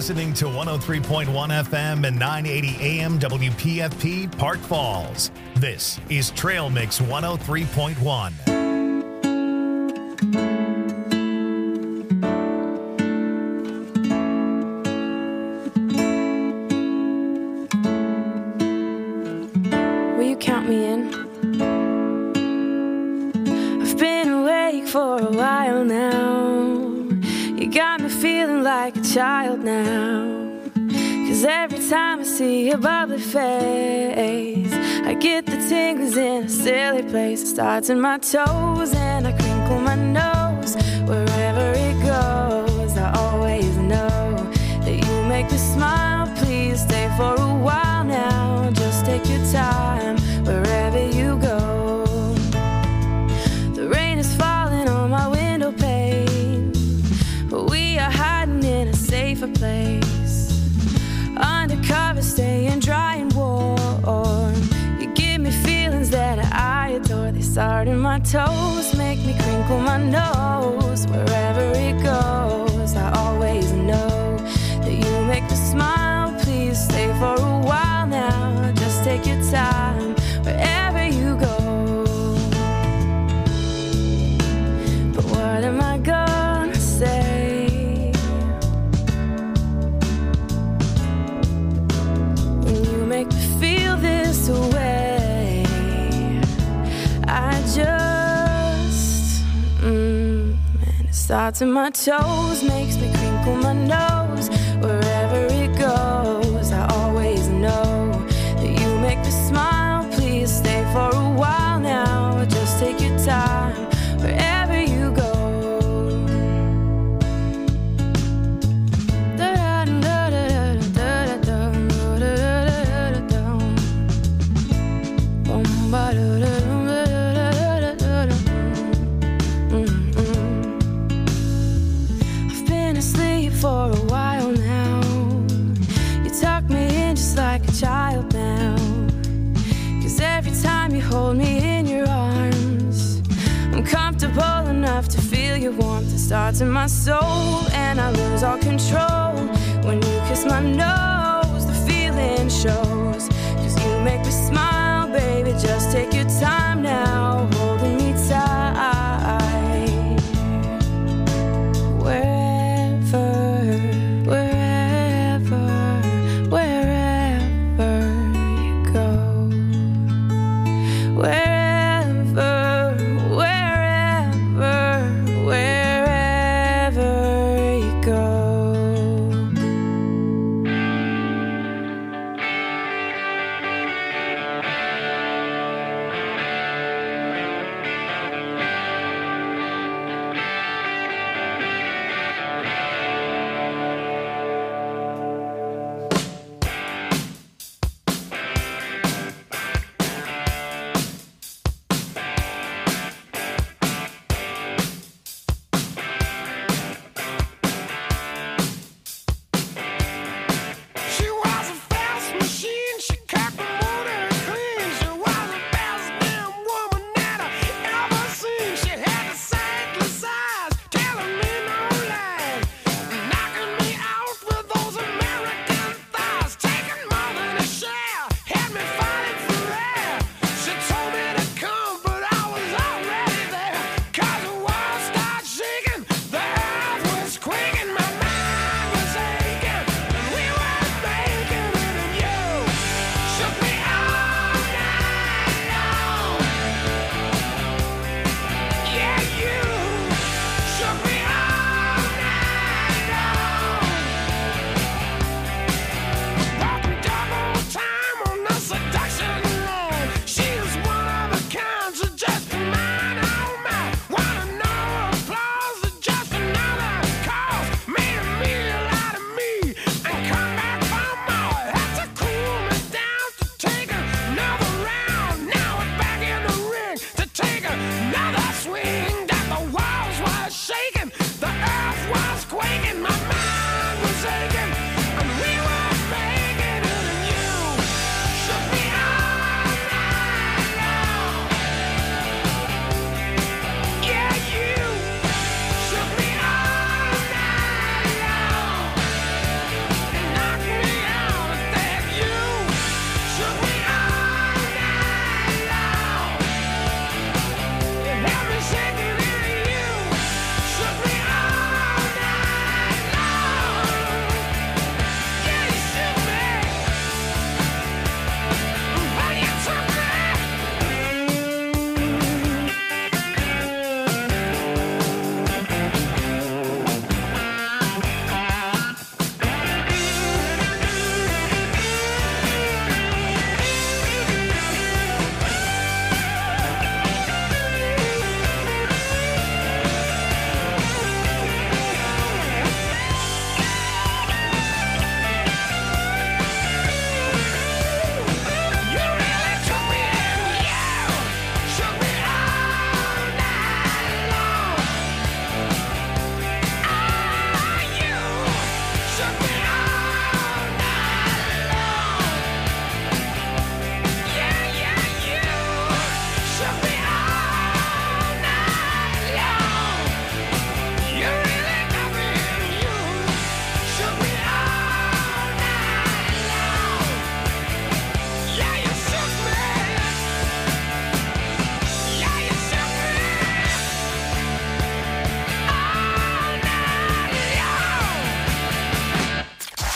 listening to 103.1 FM and 980 AM WPFP Park Falls. This is Trail Mix 103.1. Will you count me in? I've been awake for a while now. You got me feeling like a child now. 'Cause every time I see your bubbly face, I get the tingles in a silly place. It starts in my toes and I crinkle my nose. Wherever it goes, I always know that you make me smile. Please stay for a while now. Just take your time wherever you go. The rain is falling on my window pane, but we are hiding in a safer place. Undercover, staying dry and warm. You give me feelings that I adore. They start in my toes, make me crinkle my nose. Wherever it goes, I always know that you make me smile. Please stay for a while now. Just take your time wherever you go. But what am I gonna say? Make me feel this way. I just and it starts in my toes, makes me crinkle my nose. Wherever it goes, I always know that you make me smile. Please stay for a while now. Just take your time wherever you go. I've been asleep for a while now. You tuck me in just like a child now. 'Cause every time you hold me in your arms, I'm comfortable enough to feel your warmth. It starts in my soul and I lose all control. When you kiss my nose, the feeling shows. 'Cause you make me smile, baby, just take your time now, holding me tight. Wherever, wherever, wherever you go. Wherever, wherever, wherever you go.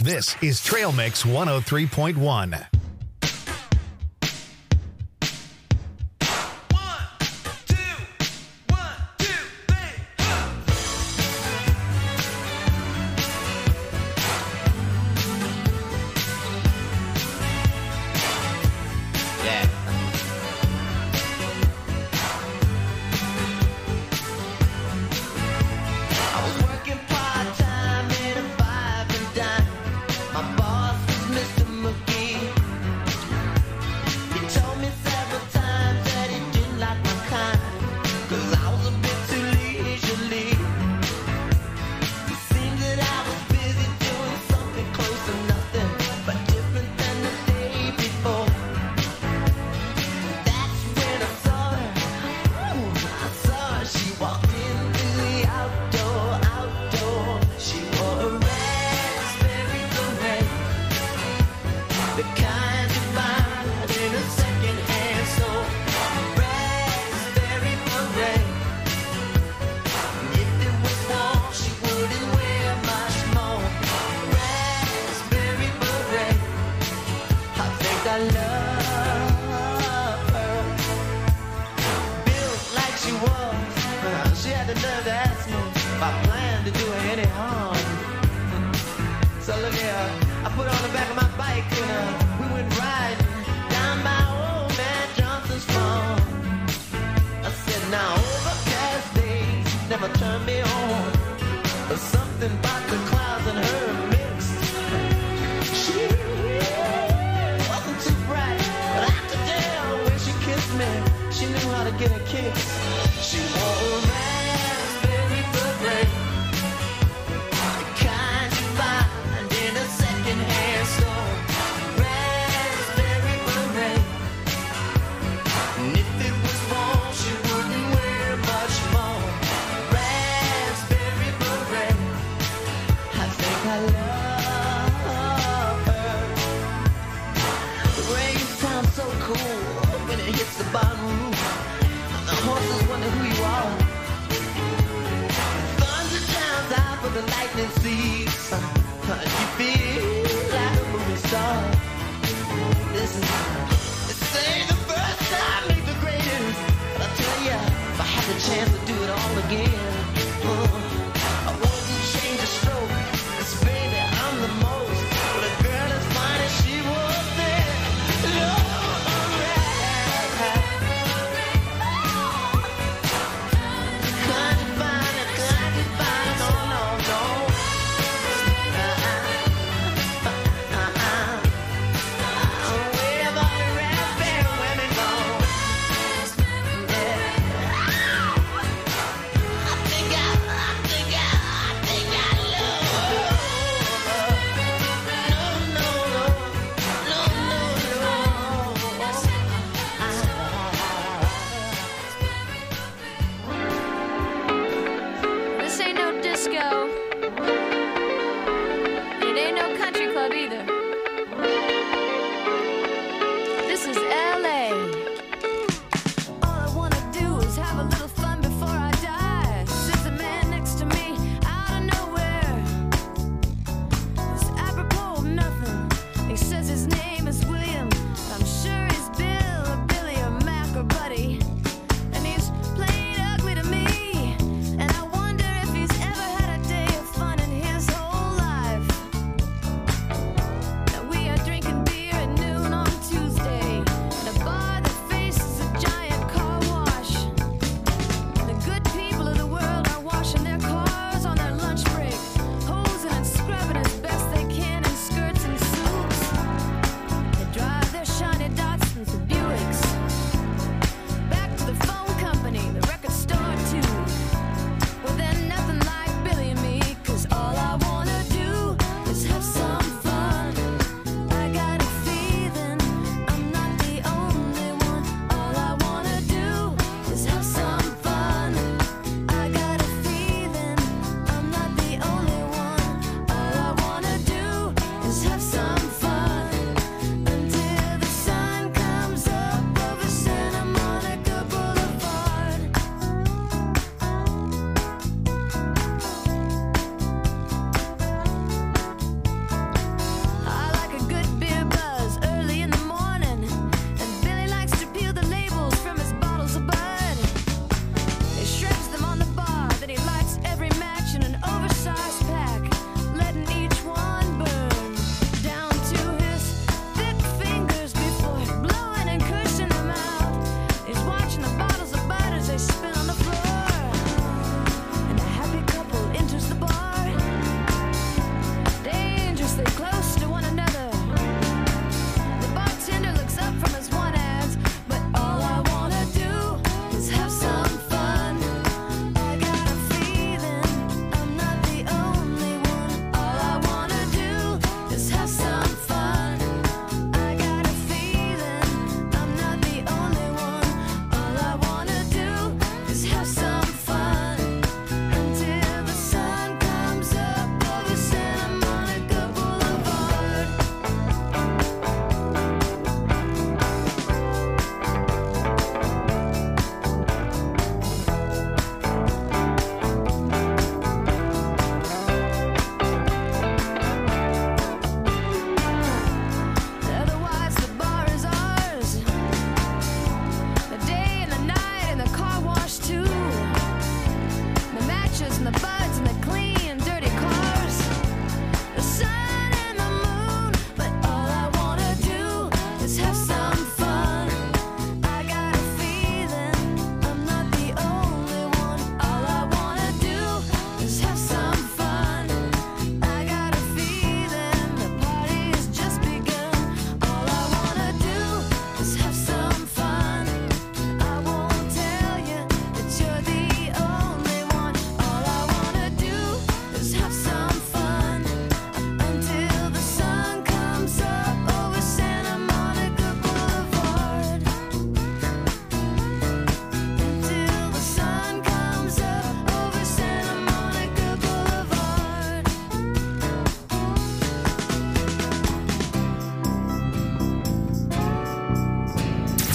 This is Trail Mix 103.1.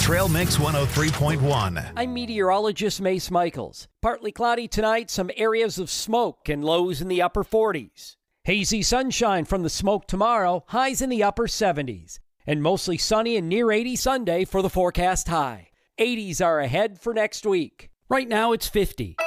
Trail Mix 103.1. I'm meteorologist Mace Michaels. Partly cloudy tonight, some areas of smoke and lows in the upper 40s. Hazy sunshine from the smoke tomorrow, highs in the upper 70s. And mostly sunny and near 80 Sunday for the forecast high. 80s are ahead for next week. Right now it's 50.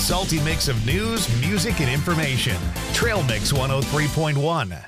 salty mix of news, music, and information. Trail Mix 103.1.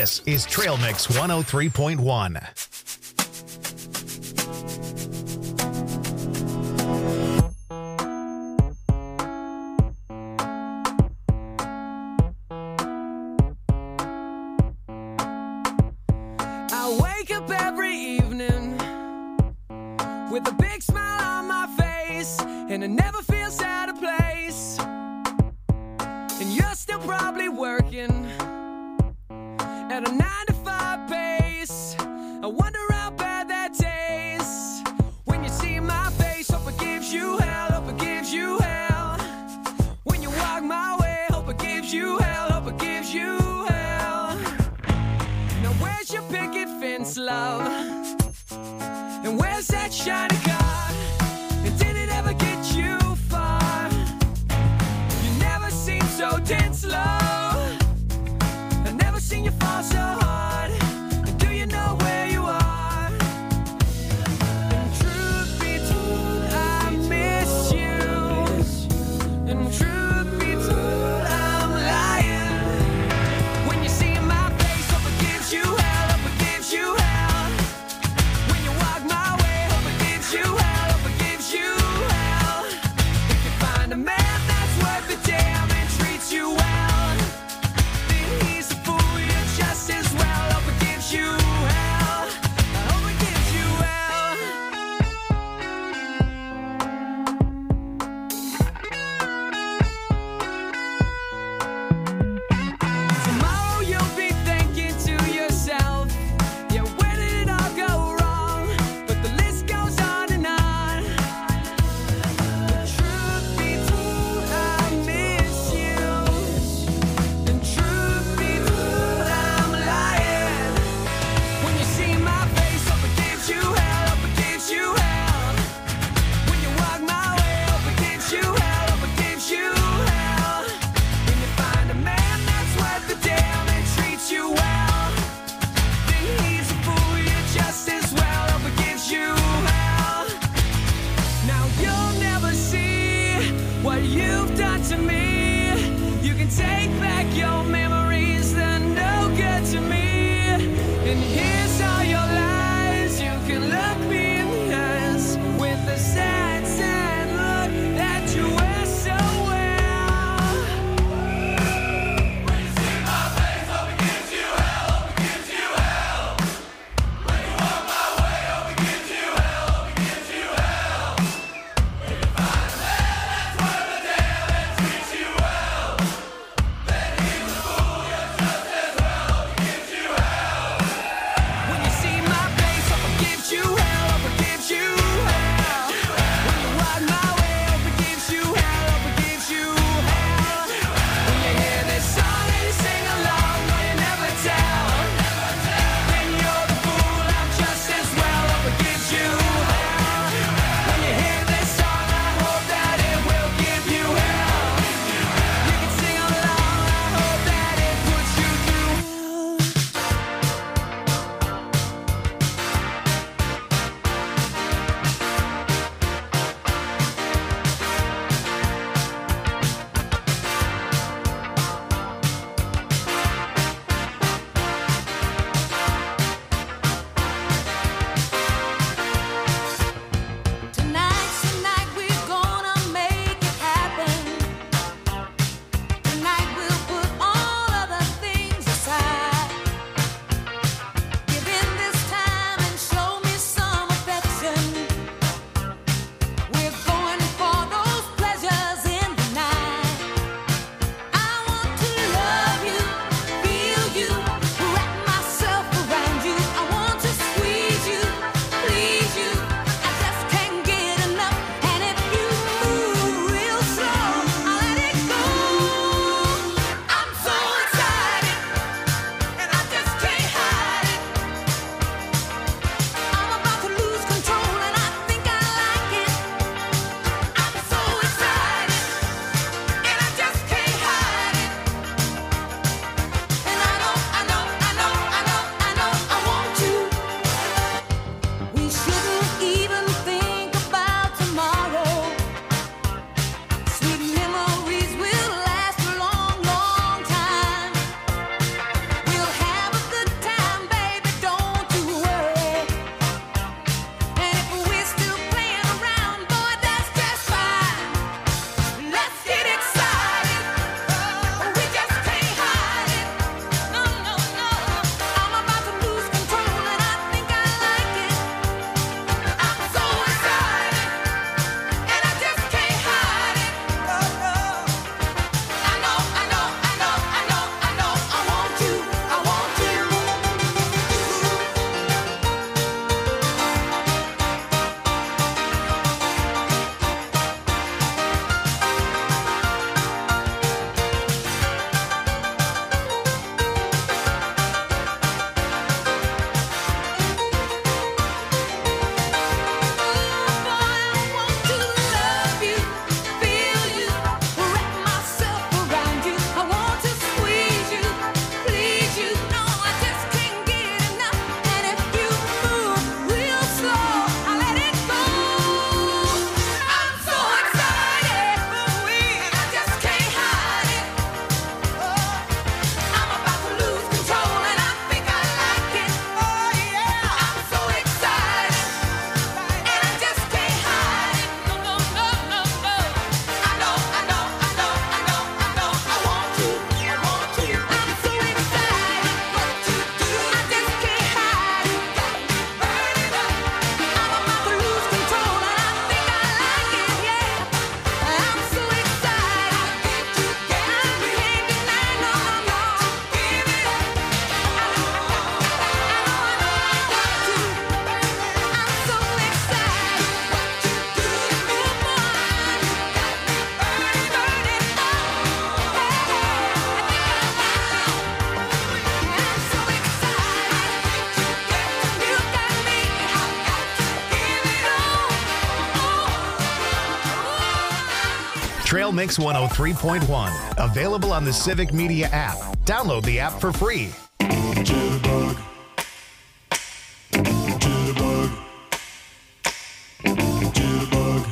This is Trail Mix 103.1. I wake up every evening with a big smile on my face, and it never feels out of place. And you're still probably working at a 9-to-5 pace. I wonder how bad that tastes when you see my face. Hope it gives you hell, hope it gives you hell. When you walk my way, hope it gives you hell, hope it gives you hell. Now where's your picket fence, love? And where's that shiny car? And did it ever get you far? You never seem so tense, love. I've never seen you fall so hard. And do you know where you are? And truth be told, I miss you. And truth be told, I'm lying. When you see my face, hope it gives you hell, hope it gives you hell. When you walk my way, hope it gives Trail Mix 103.1. Available on the Civic Media app. Download the app for free. Jitterbug. Jitterbug. Jitterbug.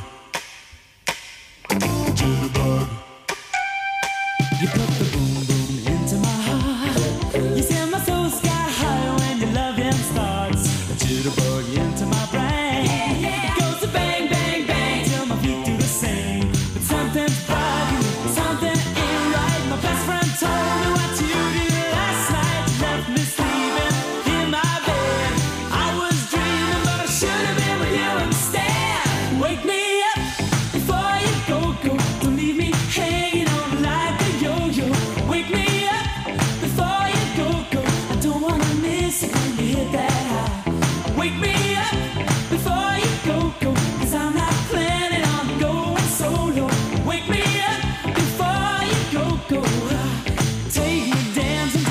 Jitterbug. You put the boom boom into my heart. You send my soul sky high when your loving starts. A jitterbug into my brain. It goes to bang, bang, bang till my feet do the same. But something's bugging, something ain't right. My best friend told me what you did last night. You left me sleeping in my bed. I was dreaming, but I should have been with you instead. Wake me up before you go. Don't leave me hanging on like a yo-yo. Wake me up before you go. I don't wanna miss it when you hit that high. Wake me up before you go. Cause I'm not planning on going solo. Wake me up before you go. Take me dancing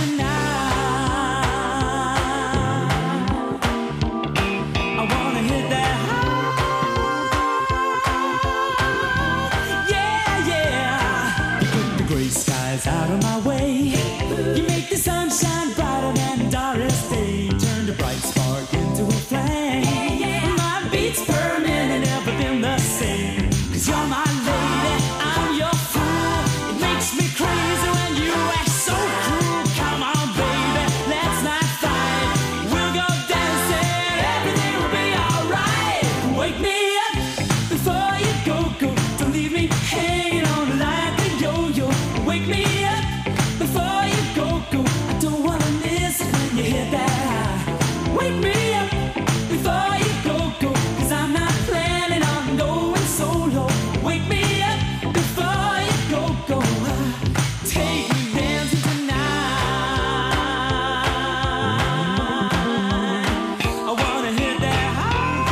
tonight. I wanna hit that high. Yeah, yeah. You put the gray skies out of my way. You make the sunshine brighter than Doris Day. Turn the bright spark into a flame. My beats permanent, never been the same. Cause you're my lady, I'm your fool. It makes me crazy when you act so cruel. Come on, baby, let's not fight. We'll go dancing, everything will be alright. Wake me up before you go. Don't leave me hanging on like a yo-yo. Wake me up before you go. I don't wanna miss it when you hit that high. Wake me up before you go. Cause I'm not planning on going solo. Wake me up before you go. Take me dancing tonight. I wanna hit that high.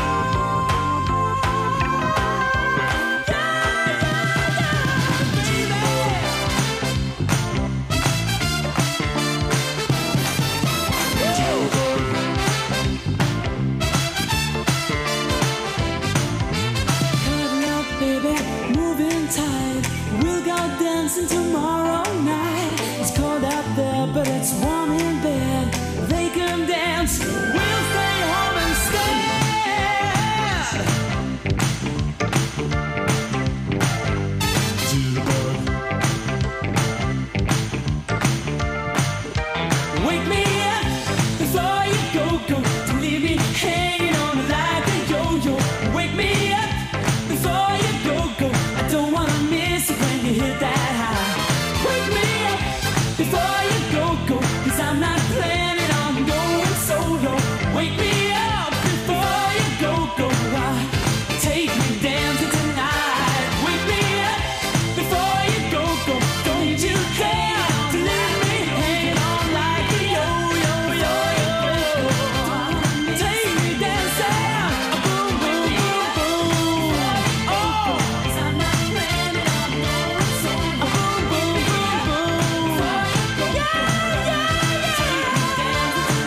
Cutting up, baby, moving tight. We'll go dancing tomorrow night. It's cold out there, but it's warm in bed. They can dance, we'll stay home instead. Jitterbug. Wake me up before you go. Don't leave me hanging on like a yo-yo. Wake me up before you go. I don't wanna miss it when you hit that high. Wake me up before you go. Cause I'm not planning on going solo. Wake me up before you go. Take me dancing tonight. Wake me up before you go. Don't you care to leave me hanging on like a yo-yo. Take me dancing. Boom, boom, boom, boom. Oh, I'm not planning on going solo. Boom, boom, boom, boom. Yeah, yeah, yeah. Take me dancing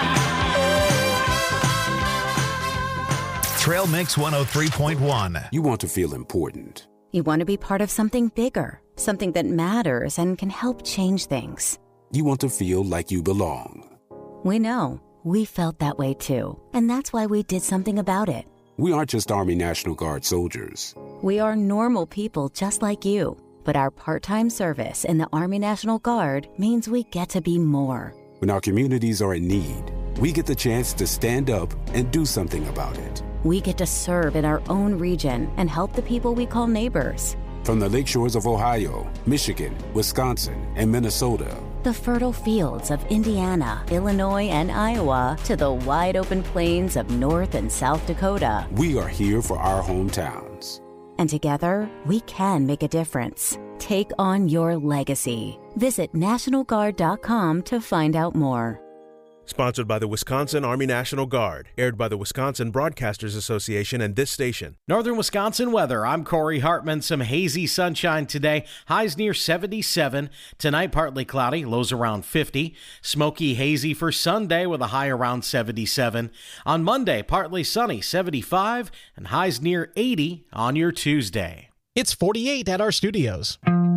tonight. Trail Mix 103.1. You want to feel important. You want to be part of something bigger, something that matters and can help change things. You want to feel like you belong. We know. We felt that way too. And that's why we did something about it. We aren't just Army National Guard soldiers. We are normal people just like you. But our part-time service in the Army National Guard means we get to be more. When our communities are in need, we get the chance to stand up and do something about it. We get to serve in our own region and help the people we call neighbors. From the lakeshores of Ohio, Michigan, Wisconsin, and Minnesota, The fertile fields of Indiana, Illinois, and Iowa to the wide open plains of North and South Dakota. we are here for our hometowns. And together, we can make a difference. Take on your legacy. Visit NationalGuard.com to find out more. Sponsored by the Wisconsin Army National Guard. Aired by the Wisconsin Broadcasters Association and this station. Northern Wisconsin weather. I'm Corey Hartman. Some hazy sunshine today. Highs near 77. Tonight, partly cloudy. Lows around 50. Smoky, hazy for Sunday with a high around 77. On Monday, partly sunny, 75. And highs near 80 on your Tuesday. It's 48 at our studios.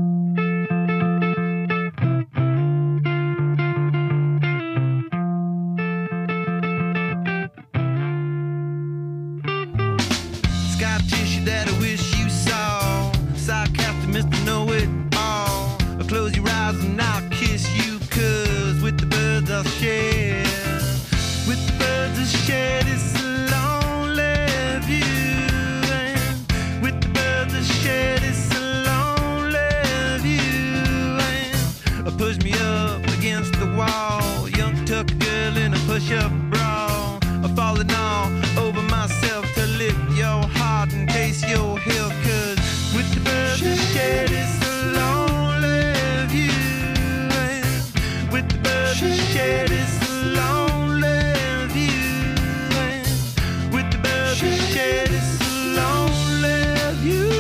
Scar tissue that I wish you saw. Sarcastic Mr. Know-It-All. I'll close your eyes and I'll kiss you, 'cause with the birds I'll share. With the birds I'll share this lonely view. And with the birds I'll share this lonely view. And push me up against the wall. Young tuck girl in a push-up bra. I'm falling all over myself to lift your heart and taste your hill. 'Cause with the birds I share this lonely view. And with the birds I share this lonely view. And with the birds I share this lonely view.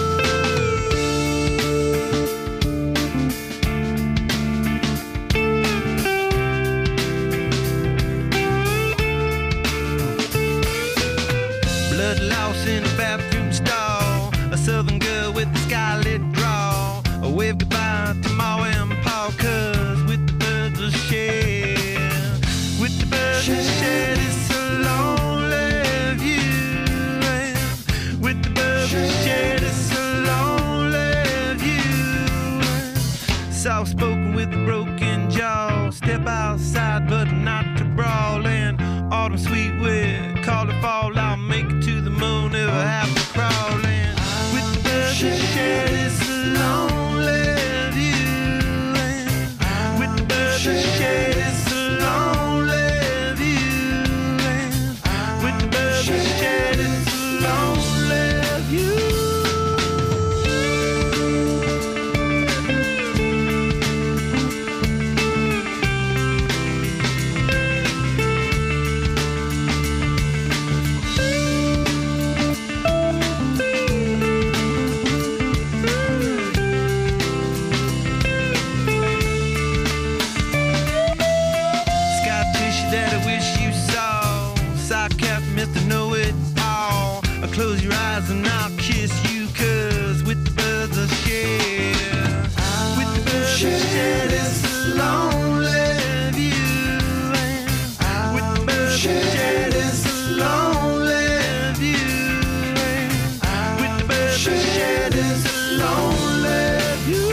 Blood loss in a bathroom stall. A southern girl with a scarlet draw. A wave goodbye to Ma and Pa, 'cause with the birds I share. With the birds I share this lonely view. And with the birds I share this lonely view. Soft spoken with a broken jaw. Step outside but not to brawl. And autumn sweet with call it fall. I'll make it to the moon if I have to crawl. And with the birds I share this lonely view. And with the birds I share this lonely view. And with the birds I share this lonely view. Scar tissue that I wish you saw. Sarcastic Mr. Know-It-All. I'll close your eyes and I'll kiss you, 'cause with the birds I share. With the birds I share this lonely view. And with the birds I share this lonely view. And with the birds I share this lonely view.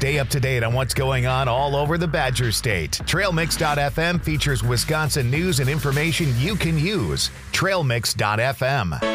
Stay up to date on what's going on all over the Badger State. TrailMix.fm features Wisconsin news and information you can use. TrailMix.fm.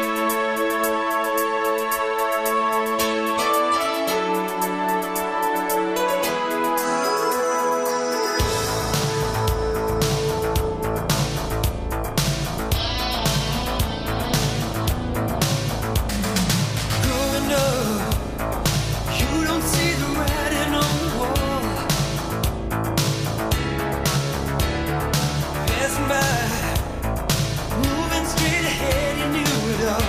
Moving straight ahead, you knew it all.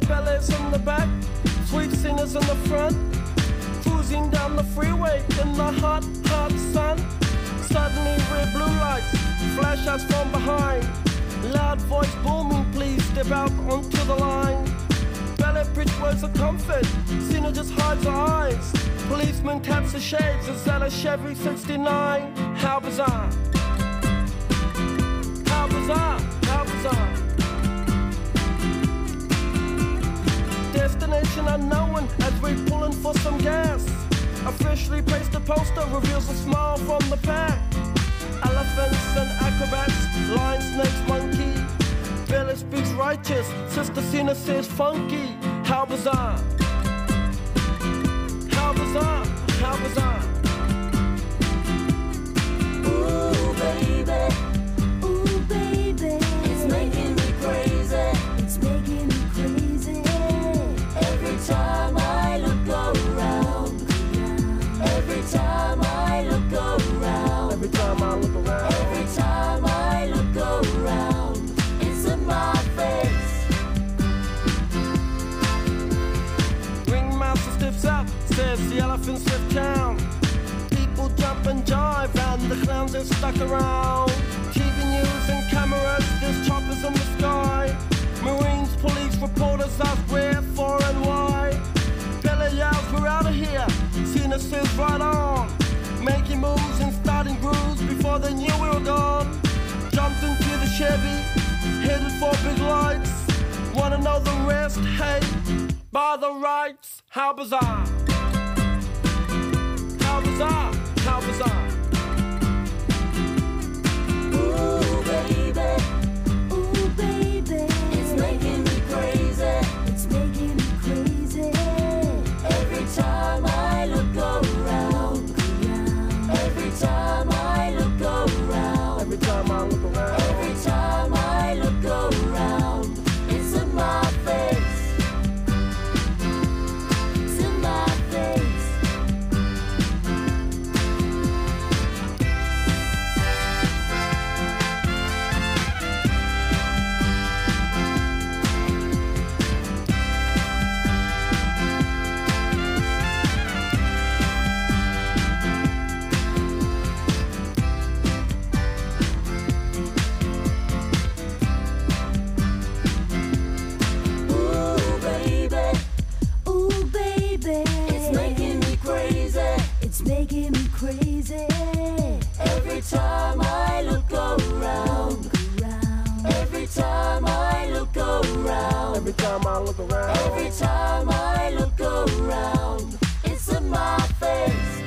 bellies in the back, sweet singers in the front, cruising down the freeway in the hot, hot sun. Suddenly red blue lights flash us from behind. Loud voice booming, please step out onto the line. Ballet bridge words of comfort, Cena just hides her eyes. Policeman taps the shades, is that a Chevy 69? How bizarre. How bizarre, how bizarre. Destination unknown as we're pulling for some gas. A freshly pasted poster reveals a smile from the pack. Elephants and acrobats, lion, snakes, monkey. Billy speaks righteous, Sister Cena says funky. How bizarre. How bizarre, how bizarre. Ooh, baby. Ooh, baby. It's making me crazy. It's making me crazy. Every time I look around. Every time I look around. Every time I look around. Every time I look around. It's in my face. Ringmaster steps up, says the elephants left town. People jump and jive and the clowns are stuck around. TV news and cameras, there's choppers in the sky. Marines, police, reporters ask where, for and why. Billy yells, we're out of here. Cena says right on. Making moves and starting grooves before they knew we were gone. Jumped into the Chevy, headed for big lights. Wanna know the rest? Hey, by the rights. How bizarre. How bizarre, how bizarre. Ooh, baby. Ooh, baby. It's making me crazy. It's making me crazy. Every time I look around. Every time I look around. Every time I look around. Every time I look around. It's in my face. It's in my face. Ooh, baby. Ooh, baby. It's making me crazy. It's making me crazy. Every time I look around. Every time I look around. Every time I look around. Every time I look around. It's in my face.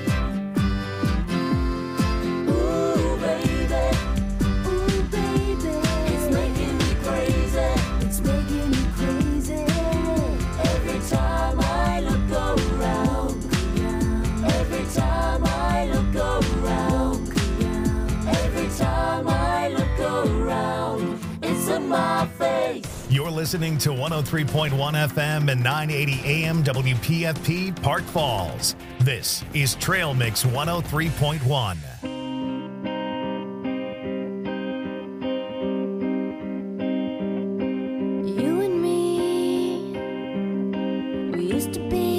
Ooh, baby. Ooh, baby. It's making me crazy. It's making me crazy. Every time I look around. Every time I look around. Every time I look around. It's in my face. You're listening to 103.1 FM and 980 AM WPFP Park Falls. This is Trail Mix 103.1. You and me, we used to be